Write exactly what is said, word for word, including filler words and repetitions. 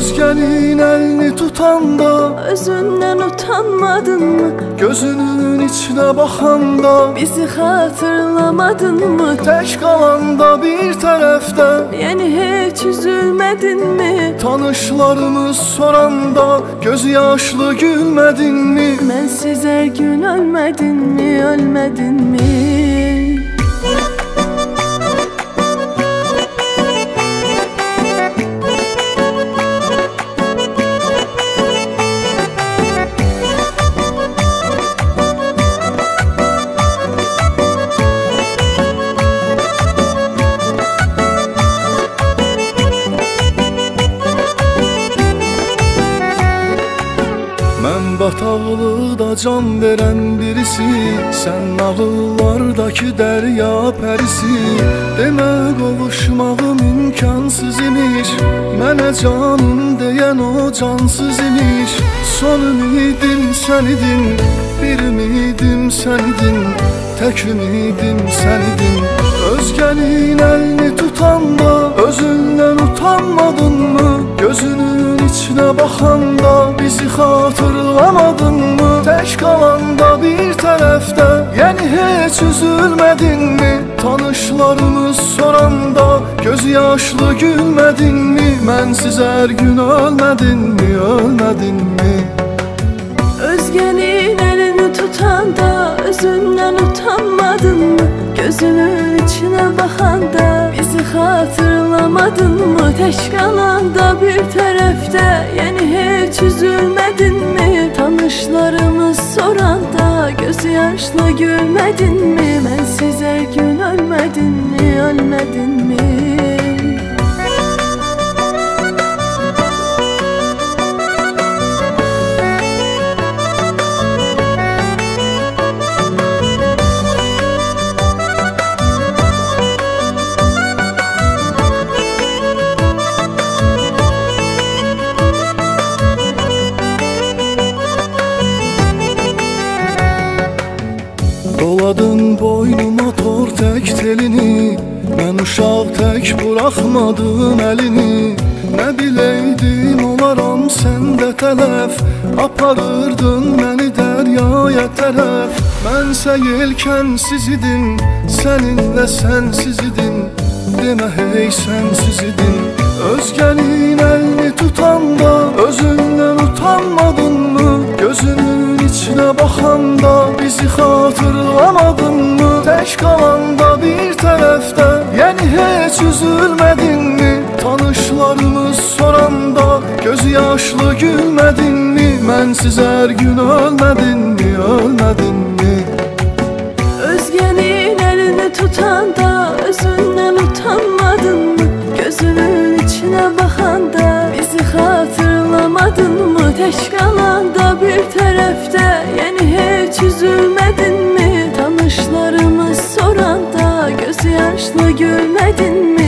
Özgenin elini tutanda özünden utanmadın mı? Gözünün içine bakanda Bizi hatırlamadın mı? tek kalanda bir tarafta Yani hiç üzülmedin mi? Tanışlarımız soranda gözü yaşlı gülmedin mi? Mənsiz her gün ölmedin mi? Ölmedin mi? Mən bataqlıqda can veren birisi, sen nağıllardaki derya pərisi. Demə qovuşmağım imkansız imiş, mənə canım deyən o cansız imiş. Son ümidim sən idin, bir ümidim sən idin, tek ümidim sən idin. Özgenin elini tutanda özündən utanmadın mı? Gözünün içine bakanda bizi hatırlamadın mı? Tek kalanda bir tarafta, yani hiç üzülmedin mi? Tanışlarımız soranda gözü yaşlı gülmedin mi? Mənsiz her gün ölmedin mi? Ölmedin mi? Özgenin elini tutanda özünden utanmadın mı? Gözünün içine bakanda bizi hatırlamadın mı? Tek kalanda bir tarafta, yani hiç üzülmedin mi? Tanışlarımız soranda gözü yaşlı gülmedin mi? Mənsiz her gün ölmedin mi? Ölmedin mi? Doladın boynuma tor tek telini, mən uşaq tək buraxmadın əlini. Nə biləydim olaram səndə tələf, aparırdın məni dəryaya tərəf. Mənsə yelkənsiz idim, səninlə sənsiz idim, demə hey sənsiz idim. Özgenin elini tutanda özündən utanmadın mı? Gözünün içine bakanda bizi hatırlamadın mı? Tek kalanda bir tarafta, yani hiç üzülmedin mi? Tanışlarımız soranda gözü yaşlı gülmedin mi? Mənsiz her gün ölmedin mi? Ölmedin mi? Özgenin elini tutanda özünden utanmadın mı? Gözünün içine bakanda bizi hatırlamadın mı? Tek kalanda bir tarafta, yani hiç üzülmedin mi? Tanışlarımız soranda gözü yaşlı gülmedin mi?